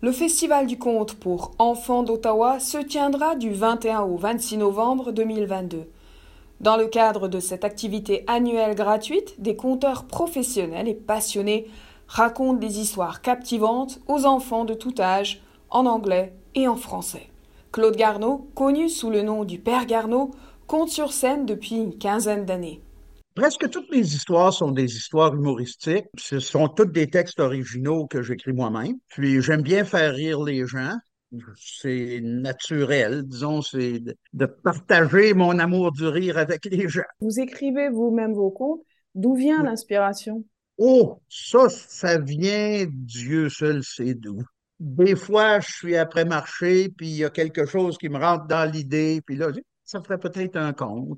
Le Festival du conte pour enfants d'Ottawa se tiendra du 21 au 26 novembre 2022. Dans le cadre de cette activité annuelle gratuite, des conteurs professionnels et passionnés racontent des histoires captivantes aux enfants de tout âge, en anglais et en français. Claude Garneau, connu sous le nom du Père Garneau, compte sur scène depuis une quinzaine d'années. Presque toutes mes histoires sont des histoires humoristiques. Ce sont toutes des textes originaux que j'écris moi-même. Puis j'aime bien faire rire les gens. C'est naturel, disons, c'est de partager mon amour du rire avec les gens. Vous écrivez vous-même vos contes. D'où vient Oui. l'inspiration? Oh, ça vient, Dieu seul sait d'où. Des fois, je suis après marché, puis il y a quelque chose qui me rentre dans l'idée, puis là, je dis, ça ferait peut-être un conte.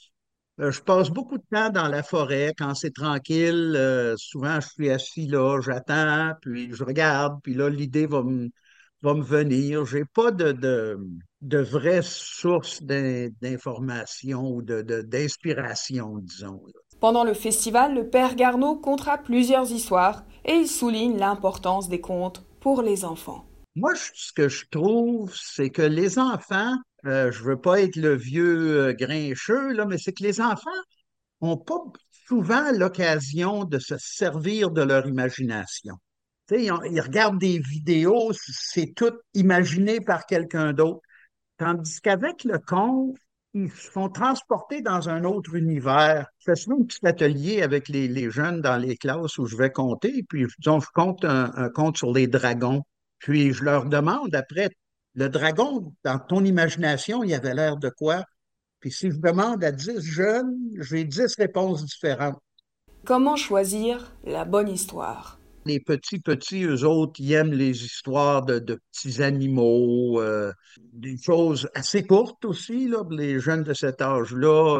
Je passe beaucoup de temps dans la forêt quand c'est tranquille. Souvent, je suis assis là, j'attends, puis je regarde, puis là, l'idée va me venir. J'ai pas de vraie source d'information ou d'inspiration, disons. Pendant le festival, le Père Garneau comptera plusieurs histoires et il souligne l'importance des contes pour les enfants. Moi, ce que je trouve, c'est que les enfants, je veux pas être le vieux grincheux, là, mais c'est que les enfants n'ont pas souvent l'occasion de se servir de leur imagination. Tu sais, ils regardent des vidéos, c'est tout imaginé par quelqu'un d'autre. Tandis qu'avec le conte, ils se font transporter dans un autre univers. Je fais souvent un petit atelier avec les jeunes dans les classes où je vais compter, puis disons, je compte un conte sur les dragons. Puis je leur demande après, le dragon, dans ton imagination, il avait l'air de quoi? Puis si je demande à 10 jeunes, j'ai 10 réponses différentes. Comment choisir la bonne histoire? Les petits, eux autres, ils aiment les histoires de petits animaux, des choses assez courtes aussi, là, pour les jeunes de cet âge-là.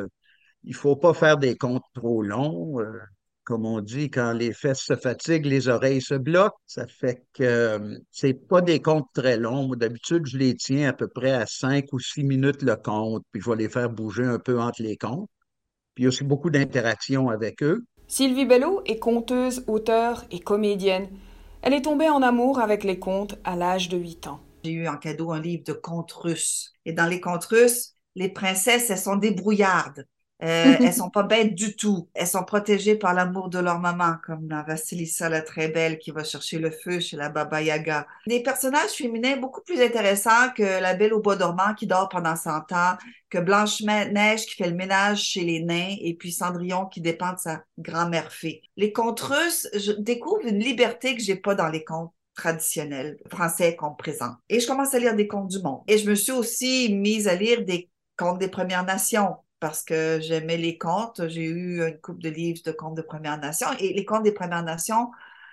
Il faut pas faire des contes trop longs. Comme on dit, quand les fesses se fatiguent, les oreilles se bloquent. Ça fait que c'est pas des contes très longs. Moi, d'habitude, je les tiens à peu près à 5 ou 6 minutes le conte, puis je vais les faire bouger un peu entre les contes. Puis il y a aussi beaucoup d'interactions avec eux. Sylvie Bello est conteuse, auteure et comédienne. Elle est tombée en amour avec les contes à l'âge de 8 ans. J'ai eu en cadeau un livre de contes russes. Et dans les contes russes, les princesses, elles sont débrouillardes. Elles sont pas bêtes du tout. Elles sont protégées par l'amour de leur maman, comme la Vassilissa la très belle qui va chercher le feu chez la Baba Yaga. Des personnages féminins beaucoup plus intéressants que la Belle au bois dormant qui dort pendant 100 ans, que Blanche-Neige qui fait le ménage chez les nains et puis Cendrillon qui dépend de sa grand-mère fée. Les contes russes, je découvre une liberté que j'ai pas dans les contes traditionnels français qu'on me présente. Et je commence à lire des contes du monde. Et je me suis aussi mise à lire des contes des Premières Nations parce que j'aimais les contes. J'ai eu une couple de livres de contes de Premières Nations. Et les contes des Premières Nations,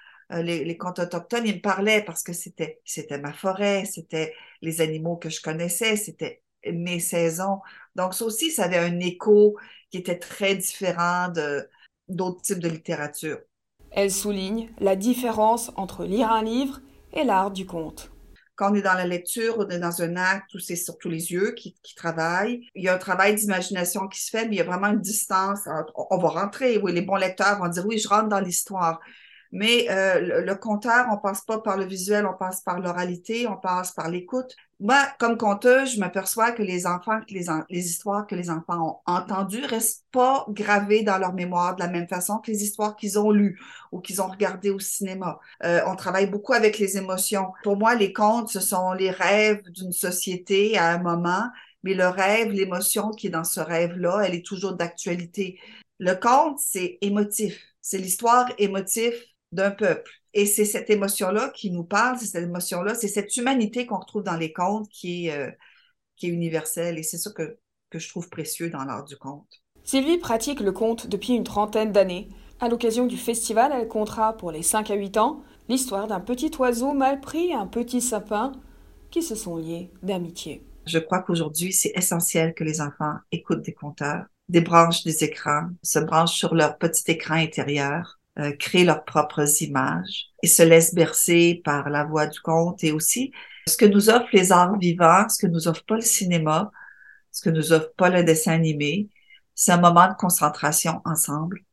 les contes autochtones, ils me parlaient parce que c'était ma forêt, c'était les animaux que je connaissais, c'était mes saisons. Donc ça aussi, ça avait un écho qui était très différent d'autres types de littérature. Elle souligne la différence entre lire un livre et l'art du conte. Quand on est dans la lecture, on est dans un acte où c'est surtout les yeux qui travaillent. Il y a un travail d'imagination qui se fait, mais il y a vraiment une distance. On va rentrer, oui, les bons lecteurs vont dire, oui, je rentre dans l'histoire. Mais le conteur, on passe pas par le visuel, on passe par l'oralité, on passe par l'écoute. Moi, comme conteuse, je m'aperçois que les enfants, les histoires que les enfants ont entendues restent pas gravées dans leur mémoire de la même façon que les histoires qu'ils ont lues ou qu'ils ont regardées au cinéma. On travaille beaucoup avec les émotions. Pour moi, les contes, ce sont les rêves d'une société à un moment, mais le rêve, l'émotion qui est dans ce rêve-là, elle est toujours d'actualité. Le conte, c'est émotif. C'est l'histoire émotive d'un peuple. Et c'est cette émotion-là qui nous parle, c'est cette émotion-là, c'est cette humanité qu'on retrouve dans les contes qui est universelle. Et c'est ça que je trouve précieux dans l'art du conte. Sylvie pratique le conte depuis une trentaine d'années. À l'occasion du festival, elle contera pour les 5 à 8 ans l'histoire d'un petit oiseau mal pris et un petit sapin qui se sont liés d'amitié. Je crois qu'aujourd'hui, c'est essentiel que les enfants écoutent des conteurs, débranchent des écrans, se branchent sur leur petit écran intérieur, créent leurs propres images et se laissent bercer par la voix du conte et aussi ce que nous offrent les arts vivants, ce que nous offre pas le cinéma, ce que nous offre pas le dessin animé. C'est un moment de concentration ensemble.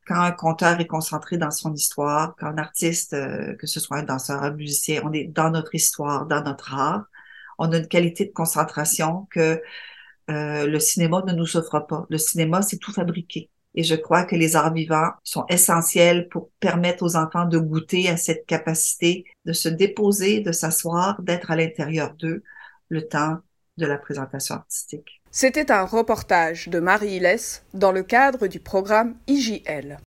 Quand un conteur est concentré dans son histoire, quand un artiste, que ce soit un danseur, un musicien, on est dans notre histoire, dans notre art, on a une qualité de concentration que le cinéma ne nous offre pas. Le cinéma, c'est tout fabriqué. Et je crois que les arts vivants sont essentiels pour permettre aux enfants de goûter à cette capacité de se déposer, de s'asseoir, d'être à l'intérieur d'eux le temps de la présentation artistique. C'était un reportage de Marie Hilès dans le cadre du programme IJL.